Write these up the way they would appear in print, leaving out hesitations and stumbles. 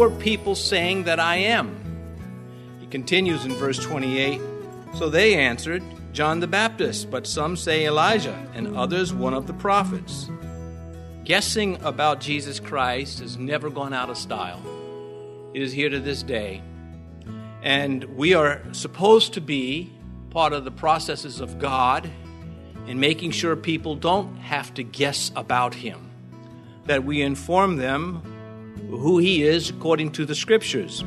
are people saying that I am?" He continues in verse 28, "So they answered, John the Baptist, but some say Elijah, and others one of the prophets." Guessing about Jesus Christ has never gone out of style. It is here to this day. And we are supposed to be part of the processes of God in making sure people don't have to guess about him, that we inform them who he is according to the Scriptures.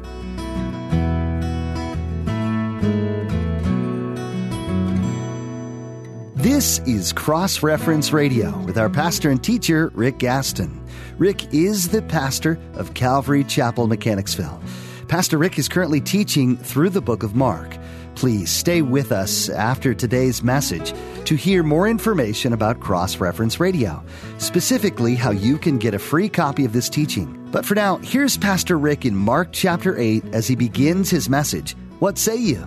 This is Cross Reference Radio with our pastor and teacher, Rick Gaston. Rick is the pastor of Calvary Chapel, Mechanicsville. Pastor Rick is currently teaching through the book of Mark. Please stay with us after today's message to hear more information about Cross Reference Radio, specifically how you can get a free copy of this teaching. But for now, here's Pastor Rick in Mark chapter 8 as he begins his message. What say you?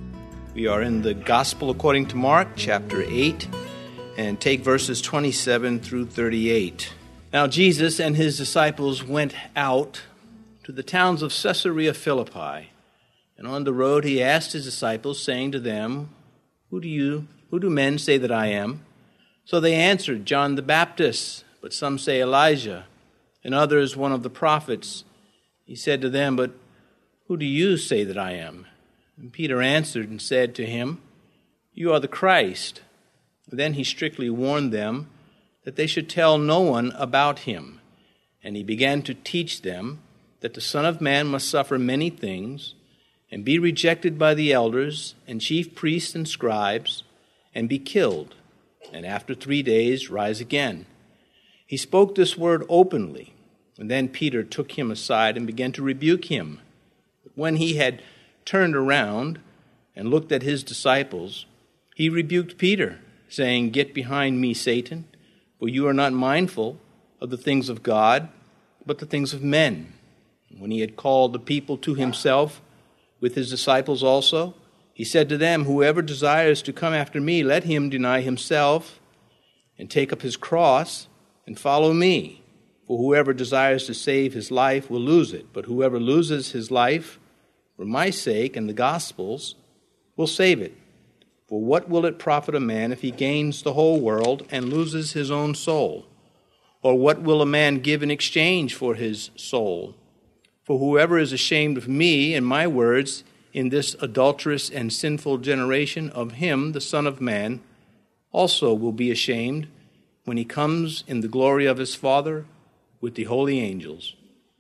We are in the Gospel according to Mark, chapter 8, and take verses 27 through 38. Now Jesus and his disciples went out to the towns of Caesarea Philippi, and on the road he asked his disciples, saying to them, Who do men say that I am? So they answered, John the Baptist, but some say Elijah, and others one of the prophets. He said to them, But who do you say that I am? And Peter answered and said to him, You are the Christ. Then he strictly warned them that they should tell no one about him. And he began to teach them that the Son of Man must suffer many things, and be rejected by the elders and chief priests and scribes, and be killed, and after 3 days rise again. He spoke this word openly, and then Peter took him aside and began to rebuke him. But when he had turned around and looked at his disciples, he rebuked Peter, saying, Get behind me, Satan, for you are not mindful of the things of God, but the things of men. When he had called the people to himself, with his disciples also, he said to them, Whoever desires to come after me, let him deny himself and take up his cross and follow me. For whoever desires to save his life will lose it, but whoever loses his life for my sake and the gospel's will save it. For what will it profit a man if he gains the whole world and loses his own soul? Or what will a man give in exchange for his soul? For whoever is ashamed of me and my words in this adulterous and sinful generation, of him the Son of Man also will be ashamed when he comes in the glory of his Father with the holy angels.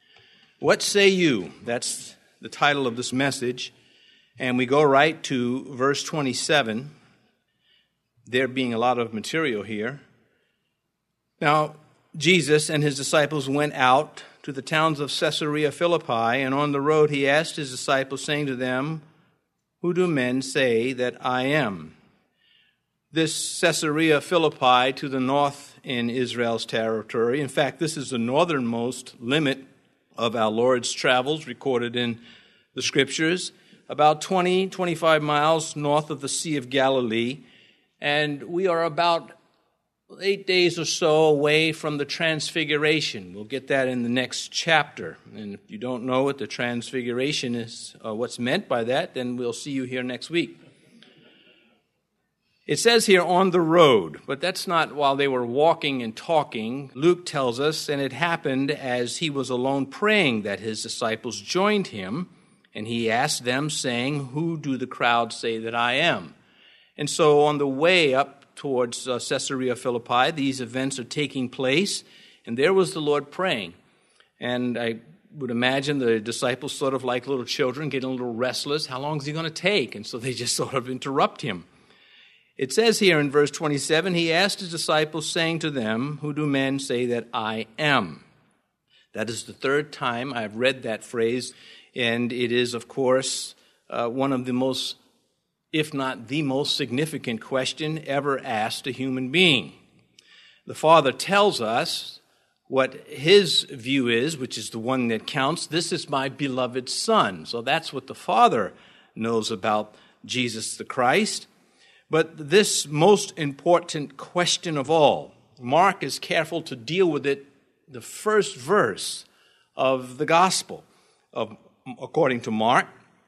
What say you? That's the title of this message. And we go right to verse 27, there being a lot of material here. Now, Jesus and his disciples went out to the towns of Caesarea Philippi, and on the road he asked his disciples, saying to them, Who do men say that I am? This Caesarea Philippi to the north in Israel's territory. In fact, this is the northernmost limit of our Lord's travels recorded in the Scriptures, about 25 miles north of the Sea of Galilee, and we are about 8 days or so away from the Transfiguration. We'll get that in the next chapter. And if you don't know what the Transfiguration is, what's meant by that, then we'll see you here next week. It says here, on the road, but that's not while they were walking and talking. Luke tells us, and it happened as he was alone praying that his disciples joined him, and he asked them, saying, Who do the crowd say that I am? And so on the way up towards Caesarea Philippi, these events are taking place, and there was the Lord praying. And I would imagine the disciples sort of like little children, getting a little restless. How long is he going to take? And so they just sort of interrupt him. It says here in verse 27, he asked his disciples, saying to them, Who do men say that I am? That is the third time I've read that phrase, and it is, of course, one of the most, if not the most significant question ever asked a human being. The Father tells us what his view is, which is the one that counts. This is my beloved Son. So that's what the Father knows about Jesus the Christ. But this most important question of all, Mark is careful to deal with it, the first verse of the gospel according to Mark.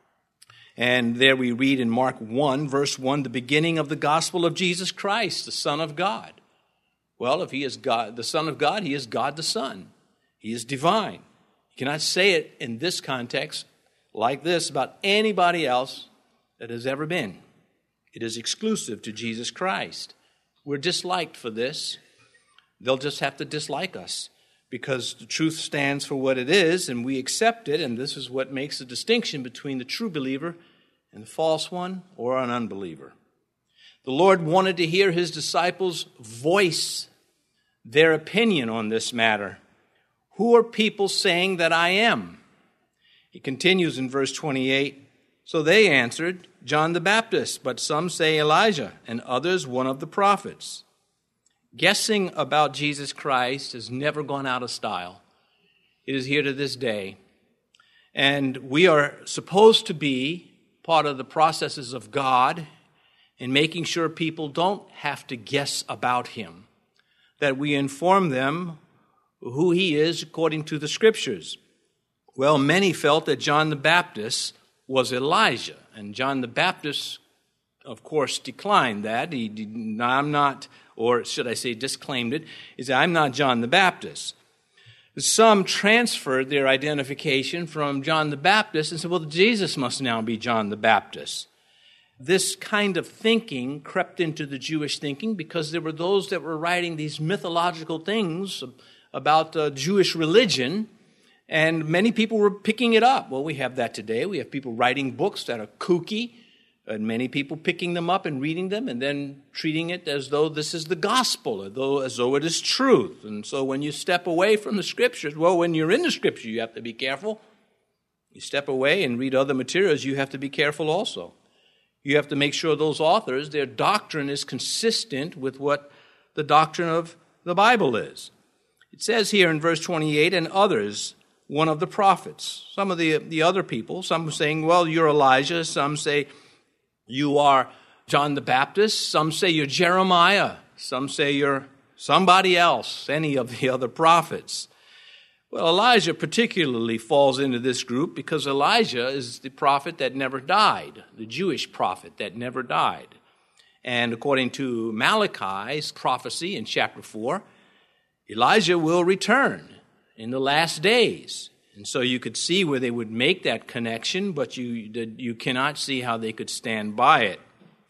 And there we read in Mark 1, verse 1, the beginning of the gospel of Jesus Christ, the Son of God. Well, if he is God, the Son of God, he is God the Son. He is divine. You cannot say it in this context like this about anybody else that has ever been. It is exclusive to Jesus Christ. We're disliked for this. They'll just have to dislike us because the truth stands for what it is, and we accept it, and this is what makes the distinction between the true believer and the false one or an unbeliever. The Lord wanted to hear his disciples voice their opinion on this matter. Who are people saying that I am? He continues in verse 28, so they answered, John the Baptist, but some say Elijah, and others one of the prophets. Guessing about Jesus Christ has never gone out of style. It is here to this day. And we are supposed to be part of the processes of God in making sure people don't have to guess about him, that we inform them who he is according to the Scriptures. Well, many felt that John the Baptist was Elijah, and John the Baptist, of course, declined that. I'm not, or should I say disclaimed it. He said, I'm not John the Baptist. Some transferred their identification from John the Baptist and said, well, Jesus must now be John the Baptist. This kind of thinking crept into the Jewish thinking because there were those that were writing these mythological things about Jewish religion, and many people were picking it up. Well, we have that today. We have people writing books that are kooky, and many people picking them up and reading them and then treating it as though this is the gospel, as though it is truth. And so when you step away from the Scriptures, well, when you're in the Scripture, you have to be careful. You step away and read other materials, you have to be careful also. You have to make sure those authors, their doctrine is consistent with what the doctrine of the Bible is. It says here in verse 28, and others, one of the prophets. Some of the other people, some are saying, well, you're Elijah. Some say you are John the Baptist. Some say you're Jeremiah. Some say you're somebody else, any of the other prophets. Well, Elijah particularly falls into this group because Elijah is the prophet that never died, the Jewish prophet that never died. And according to Malachi's prophecy in chapter 4, Elijah will return in the last days. And so you could see where they would make that connection, but you cannot see how they could stand by it.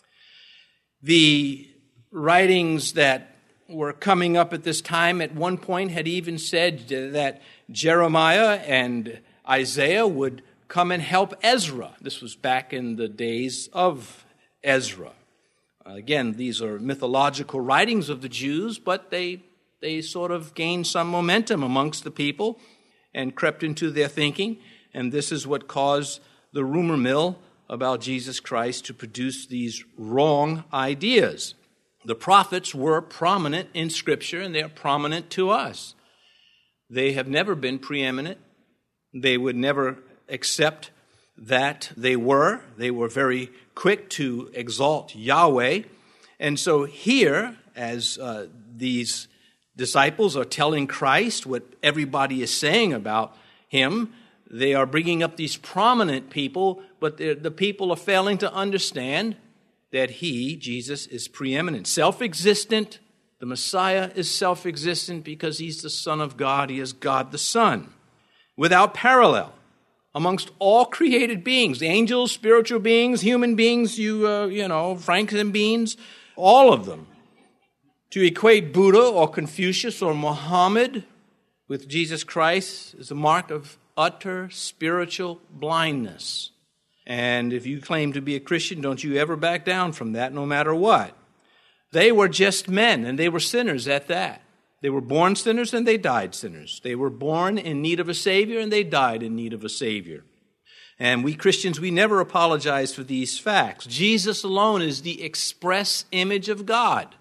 The writings that were coming up at this time at one point had even said that Jeremiah and Isaiah would come and help Ezra. This was back in the days of Ezra. Again, these are mythological writings of the Jews, but they sort of gained some momentum amongst the people and crept into their thinking, and this is what caused the rumor mill about Jesus Christ to produce these wrong ideas. The prophets were prominent in Scripture, and they are prominent to us. They have never been preeminent. They would never accept that they were. They were very quick to exalt Yahweh. And so here, as these disciples are telling Christ what everybody is saying about him, they are bringing up these prominent people, but the people are failing to understand that he, Jesus, is preeminent, self-existent. The Messiah is self-existent because he's the Son of God. He is God the Son, without parallel amongst all created beings, angels, spiritual beings, human beings, Franklin beings, all of them. To equate Buddha or Confucius or Muhammad with Jesus Christ is a mark of utter spiritual blindness. And if you claim to be a Christian, don't you ever back down from that, no matter what. They were just men, and they were sinners at that. They were born sinners, and they died sinners. They were born in need of a Savior, and they died in need of a Savior. And we Christians, we never apologize for these facts. Jesus alone is the express image of God.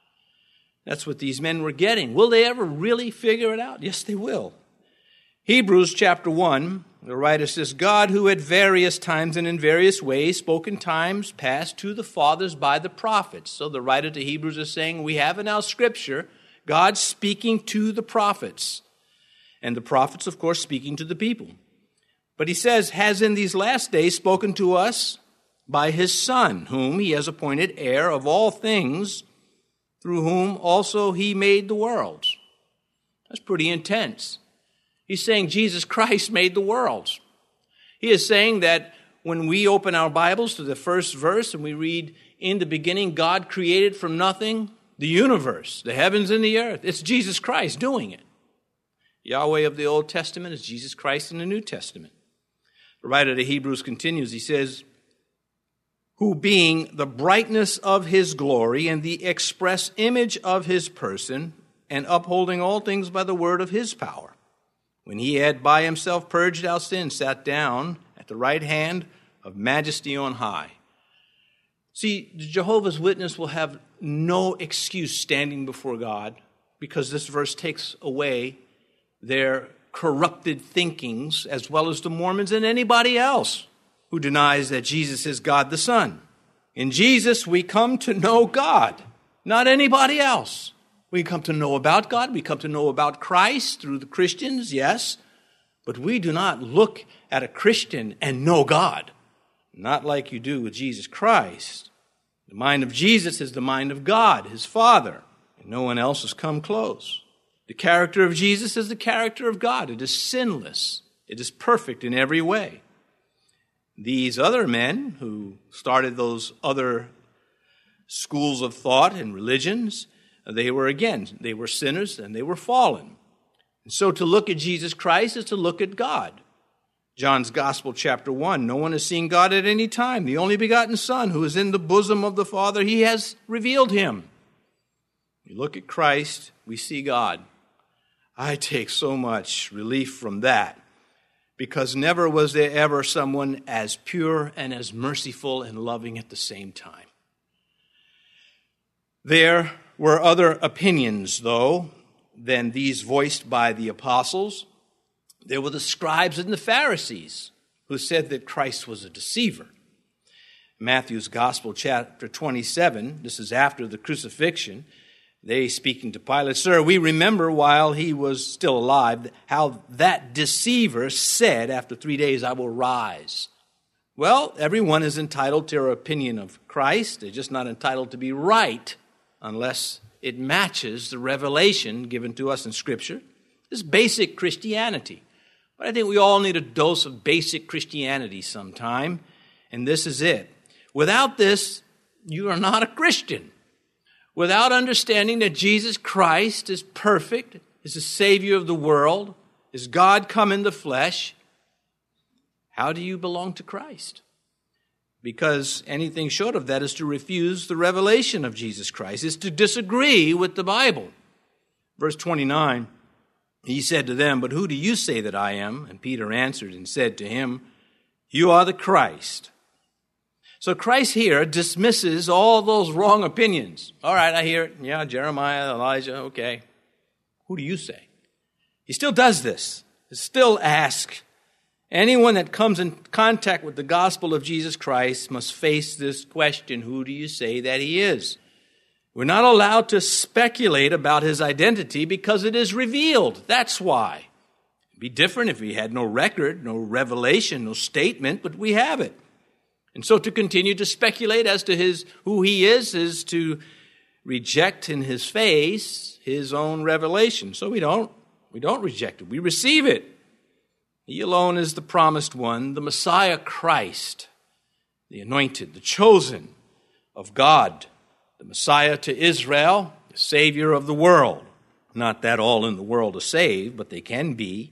That's what these men were getting. Will they ever really figure it out? Yes, they will. Hebrews chapter 1, the writer says, God, who at various times and in various ways spoke in times past to the fathers by the prophets. So the writer to Hebrews is saying, we have in our Scripture God speaking to the prophets. And the prophets, of course, speaking to the people. But he says, has in these last days spoken to us by his Son, whom he has appointed heir of all things, through whom also he made the worlds. That's pretty intense. He's saying Jesus Christ made the worlds. He is saying that when we open our Bibles to the first verse and we read, in the beginning God created from nothing the universe, the heavens and the earth, it's Jesus Christ doing it. Yahweh of the Old Testament is Jesus Christ in the New Testament. The writer of the Hebrews continues, he says, who being the brightness of his glory and the express image of his person, and upholding all things by the word of his power, when he had by himself purged our sins, sat down at the right hand of majesty on high. See, the Jehovah's Witness will have no excuse standing before God, because this verse takes away their corrupted thinkings, as well as the Mormons and anybody else who denies that Jesus is God the Son. In Jesus, we come to know God, not anybody else. We come to know about God. We come to know about Christ through the Christians, yes. But we do not look at a Christian and know God. Not like you do with Jesus Christ. The mind of Jesus is the mind of God, his Father. And no one else has come close. The character of Jesus is the character of God. It is sinless. It is perfect in every way. These other men who started those other schools of thought and religions, they were sinners and they were fallen. And so to look at Jesus Christ is to look at God. John's Gospel, chapter 1, no one has seen God at any time. The only begotten Son, who is in the bosom of the Father, he has revealed him. We look at Christ, we see God. I take so much relief from that, because never was there ever someone as pure and as merciful and loving at the same time. There were other opinions, though, than these voiced by the apostles. There were the scribes and the Pharisees who said that Christ was a deceiver. Matthew's Gospel, chapter 27, this is after the crucifixion, they speaking to Pilate, sir, we remember while he was still alive how that deceiver said, after 3 days I will rise. Well, everyone is entitled to their opinion of Christ. They're just not entitled to be right unless it matches the revelation given to us in Scripture. This is basic Christianity. But I think we all need a dose of basic Christianity sometime, and this is it. Without this, you are not a Christian. Without understanding that Jesus Christ is perfect, is the Savior of the world, is God come in the flesh, how do you belong to Christ? Because anything short of that is to refuse the revelation of Jesus Christ, is to disagree with the Bible. Verse 29, he said to them, but who do you say that I am? And Peter answered and said to him, you are the Christ. So Christ here dismisses all those wrong opinions. All right, I hear it. Yeah, Jeremiah, Elijah, okay. Who do you say? He still does this. He still asks. Anyone that comes in contact with the gospel of Jesus Christ must face this question, who do you say that he is? We're not allowed to speculate about his identity because it is revealed. That's why. It'd be different if we had no record, no revelation, no statement, but we have it. And so to continue to speculate as to who he is to reject in his face his own revelation. So we don't reject it. We receive it. He alone is the promised one, the Messiah Christ, the anointed, the chosen of God, the Messiah to Israel, the Savior of the world. Not that all in the world are saved, but they can be.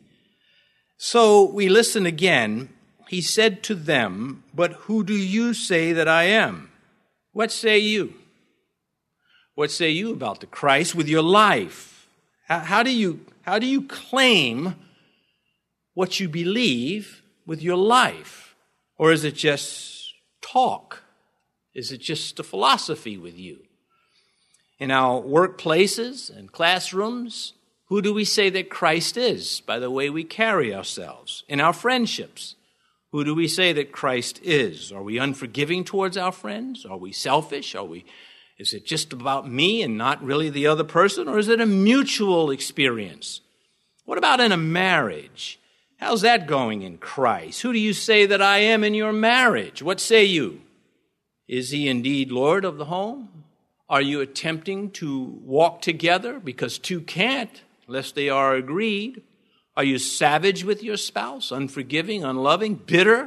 So we listen again. He said to them, but who do you say that I am? What say you? What say you about the Christ with your life? How do you claim what you believe with your life? Or is it just talk? Is it just a philosophy with you? In our workplaces and classrooms, who do we say that Christ is by the way we carry ourselves? In our friendships, who do we say that Christ is? Are we unforgiving towards our friends? Are we selfish? Is it just about me and not really the other person? Or is it a mutual experience? What about in a marriage? How's that going in Christ? Who do you say that I am in your marriage? What say you? Is he indeed Lord of the home? Are you attempting to walk together? Because two can't unless they are agreed. Are you savage with your spouse, unforgiving, unloving, bitter?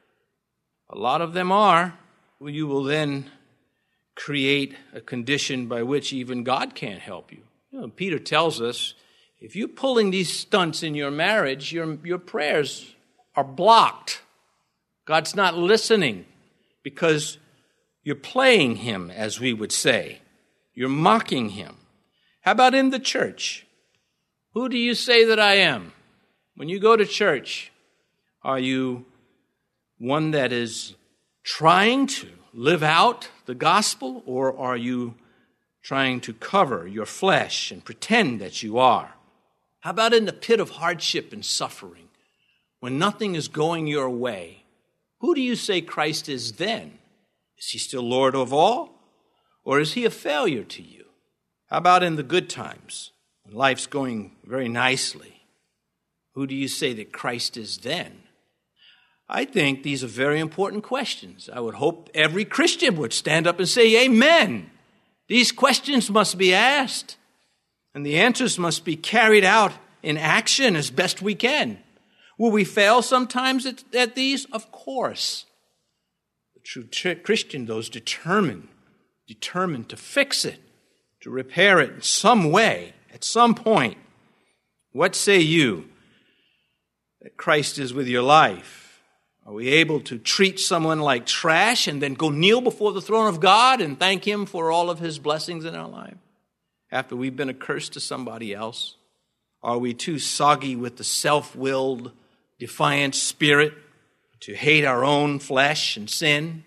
A lot of them are. Well, you will then create a condition by which even God can't help you. Peter tells us, if you're pulling these stunts in your marriage, your prayers are blocked. God's not listening because you're playing him, as we would say. You're mocking him. How about in the church? Who do you say that I am? When you go to church, are you one that is trying to live out the gospel, or are you trying to cover your flesh and pretend that you are? How about in the pit of hardship and suffering, when nothing is going your way? Who do you say Christ is then? Is he still Lord of all, or is he a failure to you? How about in the good times, when life's going very nicely? Who do you say that Christ is then? I think these are very important questions. I would hope every Christian would stand up and say, amen. These questions must be asked, and the answers must be carried out in action as best we can. Will we fail sometimes at these? Of course. The true Christian, though, is determined to fix it, to repair it in some way, at some point. What say you that Christ is with your life? Are we able to treat someone like trash and then go kneel before the throne of God and thank him for all of his blessings in our life after we've been a curse to somebody else? Are we too soggy with the self-willed, defiant spirit to hate our own flesh and sin?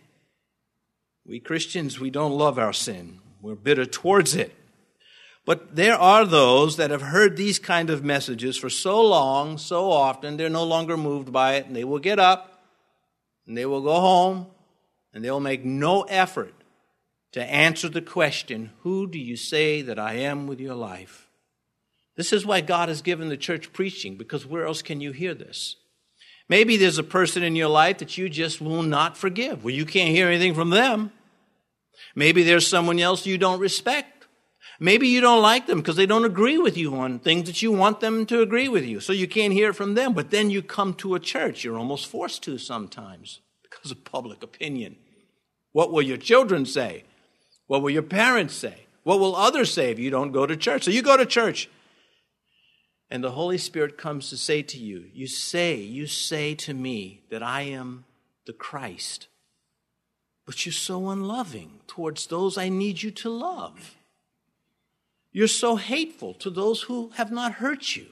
We Christians, we don't love our sin. We're bitter towards it. But there are those that have heard these kind of messages for so long, so often, they're no longer moved by it, and they will get up, and they will go home, and they will make no effort to answer the question, who do you say that I am with your life? This is why God has given the church preaching, because where else can you hear this? Maybe there's a person in your life that you just will not forgive. Well, you can't hear anything from them. Maybe there's someone else you don't respect. Maybe you don't like them because they don't agree with you on things that you want them to agree with you, so you can't hear it from them. But then you come to a church. You're almost forced to sometimes because of public opinion. What will your children say? What will your parents say? What will others say if you don't go to church? So you go to church, and the Holy Spirit comes to say to you, you say to me that I am the Christ, but you're so unloving towards those I need you to love. You're so hateful to those who have not hurt you.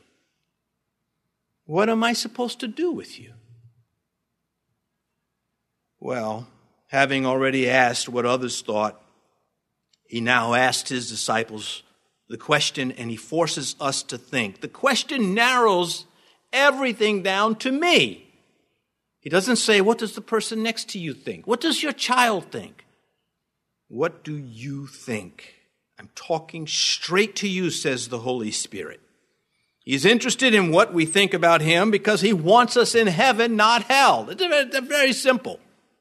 What am I supposed to do with you? Well, having already asked what others thought, he now asked his disciples the question, and he forces us to think. The question narrows everything down to me. He doesn't say, what does the person next to you think? What does your child think? What do you think? I'm talking straight to you, says the Holy Spirit. He's interested in what we think about him because he wants us in heaven, not hell. It's very simple.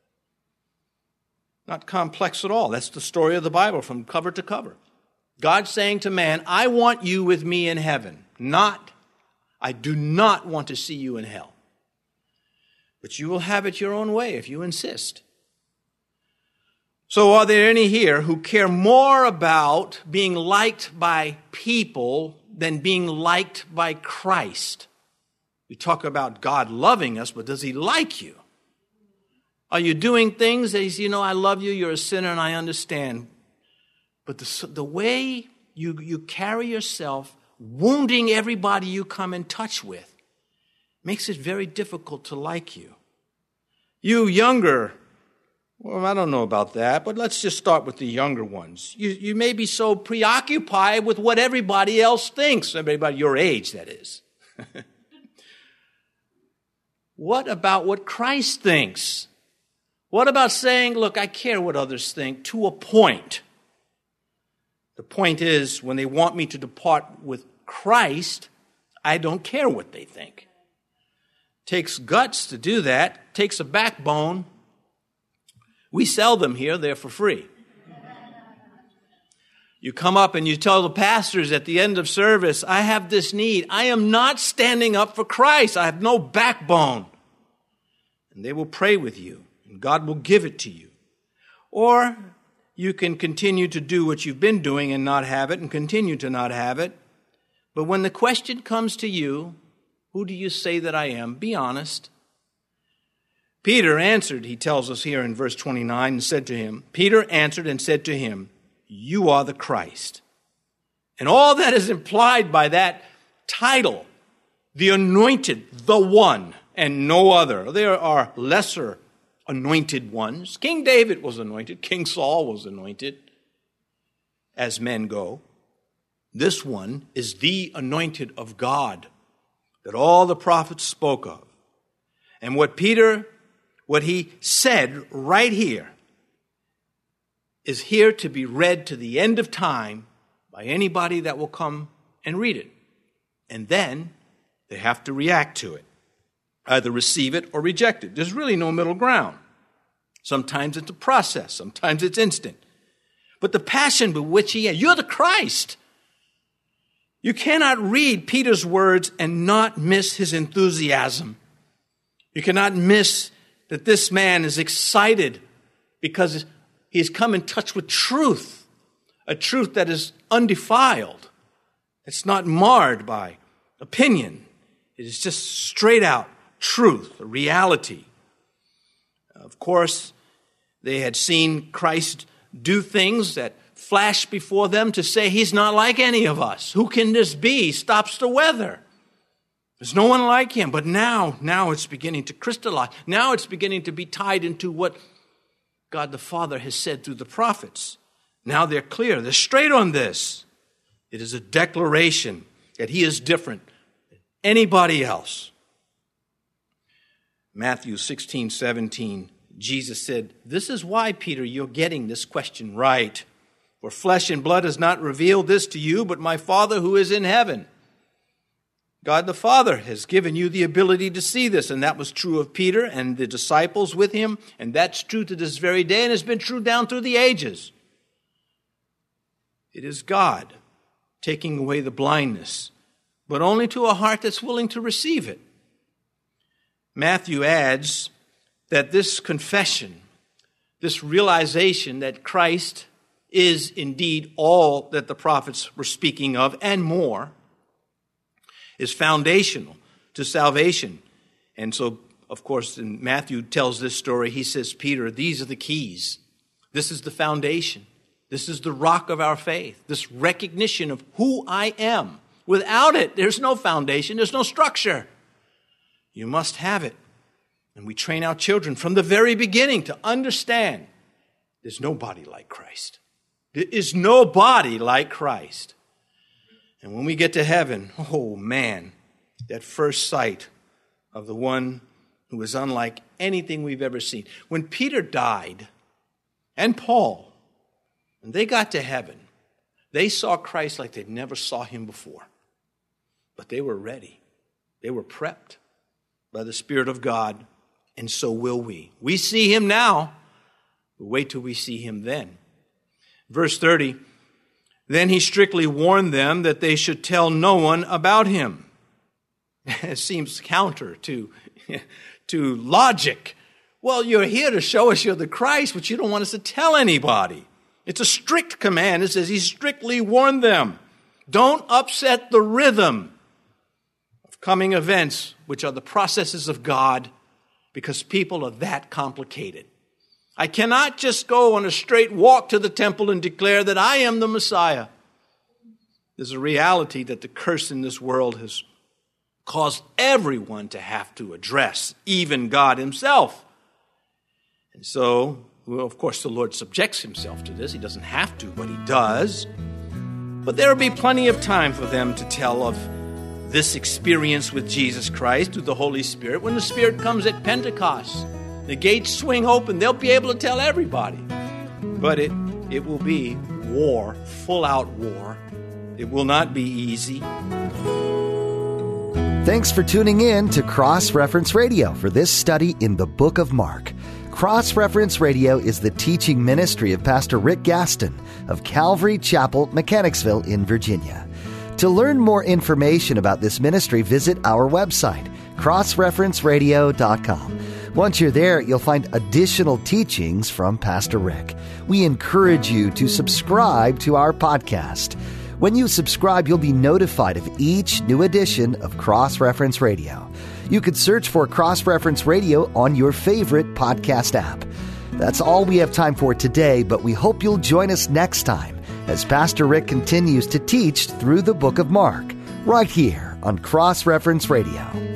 Not complex at all. That's the story of the Bible from cover to cover. God saying to man, I want you with me in heaven. I do not want to see you in hell. But you will have it your own way if you insist. So are there any here who care more about being liked by people than being liked by Christ? We talk about God loving us, but does he like you? Are you doing things that he's, I love you, you're a sinner, and I understand. But the way you carry yourself, wounding everybody you come in touch with, makes it very difficult to like you. You younger, well, I don't know about that, but let's just start with the younger ones. You may be so preoccupied with what everybody else thinks, everybody your age, that is. What about what Christ thinks? What about saying, look, I care what others think to a point. The point is, when they want me to depart with Christ, I don't care what they think. Takes guts to do that. Takes a backbone. We sell them here. They're for free. You come up and you tell the pastors at the end of service, I have this need. I am not standing up for Christ. I have no backbone. And they will pray with you, and God will give it to you. Or you can continue to do what you've been doing and not have it, and continue to not have it. But when the question comes to you, who do you say that I am? Be honest. Peter answered, he tells us here in verse 29, and said to him, Peter answered and said to him, you are the Christ. And all that is implied by that title, the anointed, the one, and no other. There are lesser anointed ones. King David was anointed. King Saul was anointed, as men go. This one is the anointed of God that all the prophets spoke of. And what he said right here is here to be read to the end of time by anybody that will come and read it. And then they have to react to it, either receive it or reject it. There's really no middle ground. Sometimes it's a process. Sometimes it's instant. But the passion with which you're the Christ. You cannot read Peter's words and not miss his enthusiasm. You cannot miss that this man is excited because he's come in touch with truth, a truth that is undefiled. It's not marred by opinion. It is just straight out truth, a reality. Of course, they had seen Christ do things that flashed before them to say, he's not like any of us. Who can this be? He stops the weather. There's no one like him. But now it's beginning to crystallize. Now it's beginning to be tied into what God the Father has said through the prophets. Now they're clear. They're straight on this. It is a declaration that he is different than anybody else. Matthew 16:17, Jesus said, this is why, Peter, you're getting this question right. For flesh and blood has not revealed this to you, but my Father who is in heaven. God the Father has given you the ability to see this, and that was true of Peter and the disciples with him, and that's true to this very day, and has been true down through the ages. It is God taking away the blindness, but only to a heart that's willing to receive it. Matthew adds that this confession, this realization that Christ is indeed all that the prophets were speaking of and more, is foundational to salvation. And so, of course, in Matthew tells this story, he says, Peter, these are the keys. This is the foundation. This is the rock of our faith, this recognition of who I am. Without it, there's no foundation, there's no structure. You must have it. And we train our children from the very beginning to understand there's nobody like Christ. There is nobody like Christ. And when we get to heaven, oh man, that first sight of the one who is unlike anything we've ever seen. When Peter died, and Paul, when they got to heaven, they saw Christ like they never saw him before. But they were ready. They were prepped by the Spirit of God, and so will we. We see him now, but wait till we see him then. Verse 30, then he strictly warned them that they should tell no one about him. It seems counter to logic. Well, you're here to show us you're the Christ, but you don't want us to tell anybody. It's a strict command. It says he strictly warned them. Don't upset the rhythm of coming events, which are the processes of God, because people are that complicated. I cannot just go on a straight walk to the temple and declare that I am the Messiah. There's a reality that the curse in this world has caused everyone to have to address, even God himself. And so, well, of course, the Lord subjects himself to this. He doesn't have to, but he does. But there will be plenty of time for them to tell of this experience with Jesus Christ through the Holy Spirit. When the Spirit comes at Pentecost, the gates swing open, they'll be able to tell everybody. But it will be war, full-out war. It will not be easy. Thanks for tuning in to Cross Reference Radio for this study in the book of Mark. Cross Reference Radio is the teaching ministry of Pastor Rick Gaston of Calvary Chapel, Mechanicsville in Virginia. To learn more information about this ministry, visit our website, crossreferenceradio.com. Once you're there, you'll find additional teachings from Pastor Rick. We encourage you to subscribe to our podcast. When you subscribe, you'll be notified of each new edition of Cross Reference Radio. You could search for Cross Reference Radio on your favorite podcast app. That's all we have time for today, but we hope you'll join us next time as Pastor Rick continues to teach through the book of Mark, right here on Cross Reference Radio.